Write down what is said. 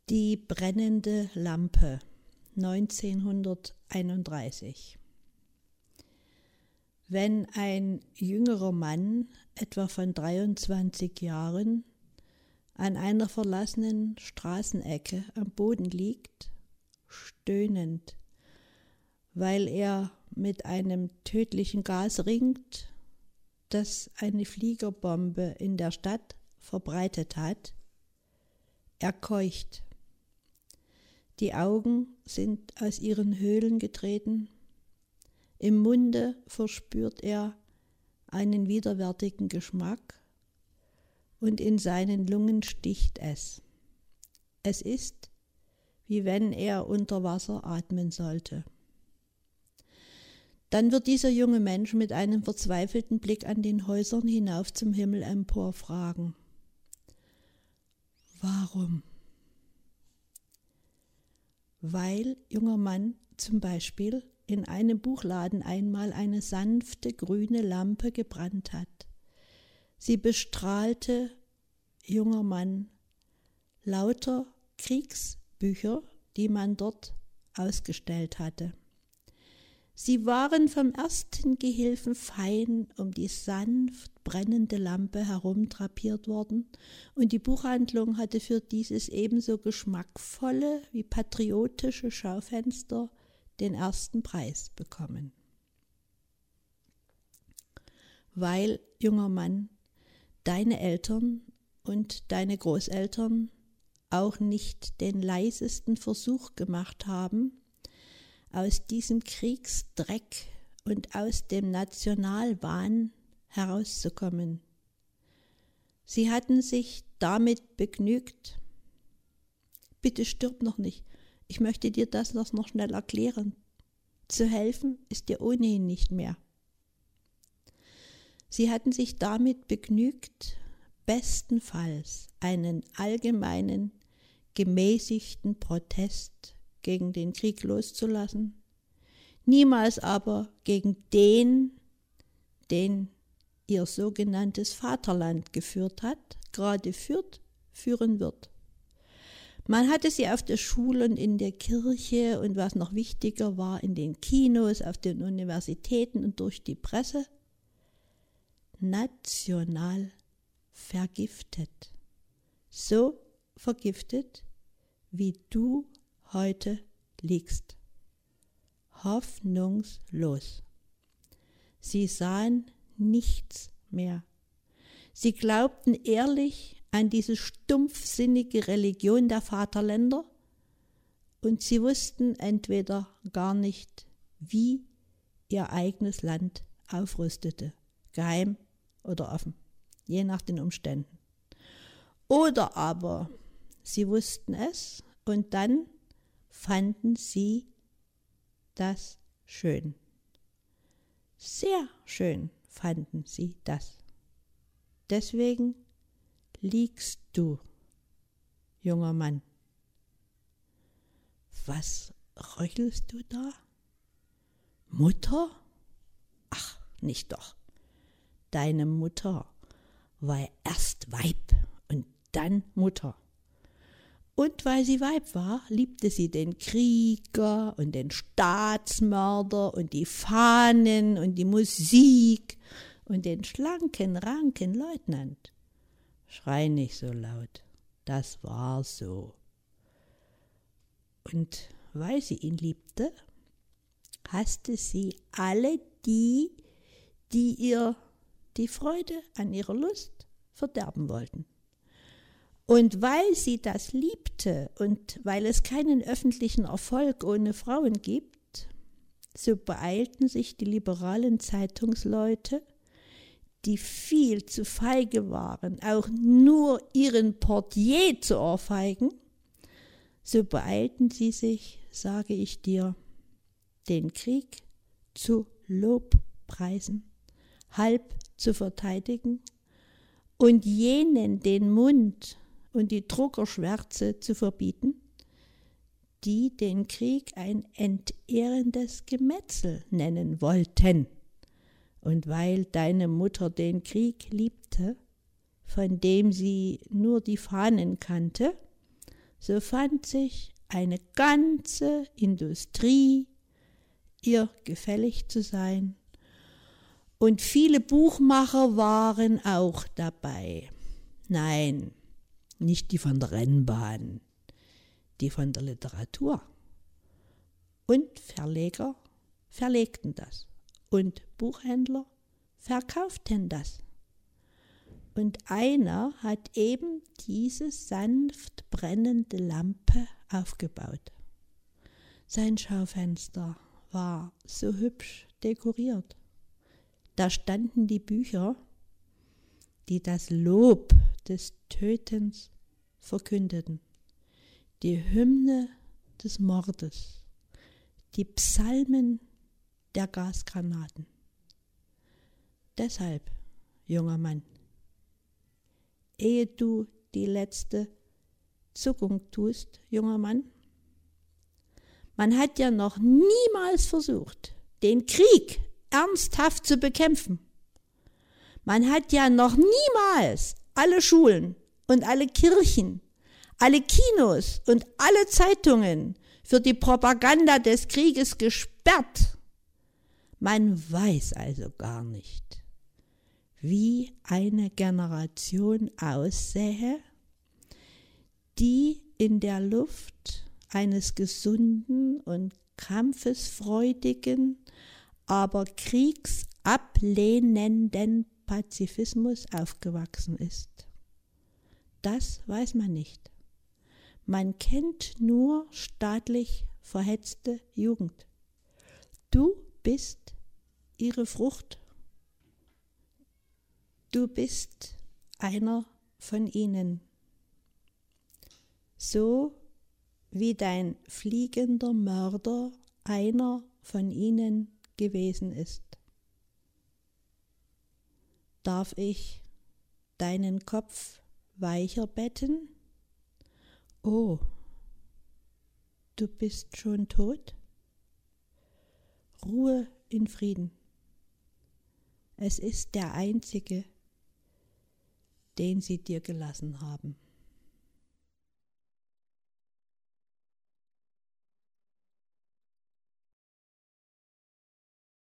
Die brennende Lampe 1931. Wenn ein jüngerer Mann, etwa von 23 Jahren, an einer verlassenen Straßenecke am Boden liegt, stöhnend, weil er mit einem tödlichen Gas ringt, das eine Fliegerbombe in der Stadt verbreitet hat, er keucht. Die Augen sind aus ihren Höhlen getreten, im Munde verspürt er einen widerwärtigen Geschmack und in seinen Lungen sticht es. Es ist, wie wenn er unter Wasser atmen sollte. Dann wird dieser junge Mensch mit einem verzweifelten Blick an den Häusern hinauf zum Himmel empor fragen: Warum? Weil, junger Mann, zum Beispiel in einem Buchladen einmal eine sanfte grüne Lampe gebrannt hat. Sie bestrahlte, junger Mann, lauter Kriegsbücher, die man dort ausgestellt hatte. Sie waren vom ersten Gehilfen fein um die sanft brennende Lampe herumdrapiert worden, und die Buchhandlung hatte für dieses ebenso geschmackvolle wie patriotische Schaufenster den ersten Preis bekommen. Weil, junger Mann, deine Eltern und deine Großeltern auch nicht den leisesten Versuch gemacht haben, aus diesem Kriegsdreck und aus dem Nationalwahn herauszukommen. Sie hatten sich damit begnügt. Bitte stirb noch nicht, ich möchte dir das noch schnell erklären. Zu helfen ist dir ohnehin nicht mehr. Sie hatten sich damit begnügt, bestenfalls einen allgemeinen, gemäßigten Protest gegen den Krieg loszulassen, niemals aber gegen den ihr sogenanntes Vaterland geführt hat, gerade führt, führen wird. Man hatte sie auf der Schule und in der Kirche und, was noch wichtiger war, in den Kinos, auf den Universitäten und durch die Presse national vergiftet. So vergiftet, wie du heute liegst. Hoffnungslos. Sie sahen nichts mehr. Sie glaubten ehrlich an diese stumpfsinnige Religion der Vaterländer, und sie wussten entweder gar nicht, wie ihr eigenes Land aufrüstete, geheim oder offen, je nach den Umständen. Oder aber sie wussten es, und dann fanden sie das schön. Sehr schön fanden sie das. Deswegen liegst du, junger Mann. Was röchelst du da? Mutter? Ach, nicht doch. Deine Mutter war erst Weib und dann Mutter. Und weil sie Weib war, liebte sie den Krieger und den Staatsmörder und die Fahnen und die Musik und den schlanken, ranken Leutnant. Schrei nicht so laut, das war so. Und weil sie ihn liebte, hasste sie alle die ihr die Freude an ihrer Lust verderben wollten. Und weil sie das liebte und weil es keinen öffentlichen Erfolg ohne Frauen gibt, so beeilten sich die liberalen Zeitungsleute, die viel zu feige waren, auch nur ihren Portier zu ohrfeigen, so beeilten sie sich, sage ich dir, den Krieg zu Lobpreisen, halb zu verteidigen und jenen den Mund und die Druckerschwärze zu verbieten, die den Krieg ein entehrendes Gemetzel nennen wollten. Und weil deine Mutter den Krieg liebte, von dem sie nur die Fahnen kannte, so fand sich eine ganze Industrie, ihr gefällig zu sein. Und viele Buchmacher waren auch dabei. Nein, nicht die von der Rennbahn, die von der Literatur. Und Verleger verlegten das. Und Buchhändler verkauften das. Und einer hat eben diese sanft brennende Lampe aufgebaut. Sein Schaufenster war so hübsch dekoriert. Da standen die Bücher, die das Lob des Tötens verkündeten, die Hymne des Mordes, die Psalmen der Gasgranaten. Deshalb, junger Mann, ehe du die letzte Zuckung tust, junger Mann, man hat ja noch niemals versucht, den Krieg ernsthaft zu bekämpfen. Man hat ja noch niemals alle Schulen und alle Kirchen, alle Kinos und alle Zeitungen für die Propaganda des Krieges gesperrt. Man weiß also gar nicht, wie eine Generation aussähe, die in der Luft eines gesunden und kampfesfreudigen, aber kriegsablehnenden Pazifismus aufgewachsen ist. Das weiß man nicht. Man kennt nur staatlich verhetzte Jugend. Du bist ihre Frucht. Du bist einer von ihnen. So wie dein fliegender Mörder einer von ihnen gewesen ist. Darf ich deinen Kopf weicher betten? Oh, du bist schon tot? Ruhe in Frieden. Es ist der einzige, den sie dir gelassen haben.